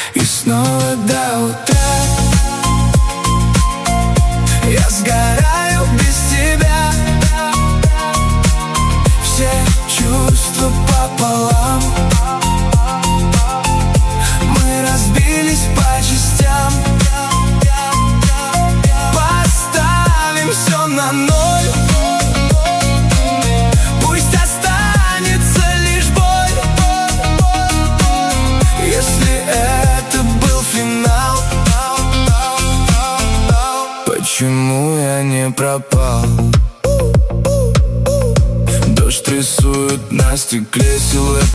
И снова до утра я сгораю без тебя. Все чувства пополам, мы разбились по частям. Поставим все на ноль, пусть останется лишь боль. Если это был финал, почему я не пропал? Дождь рисует на стекле силуэт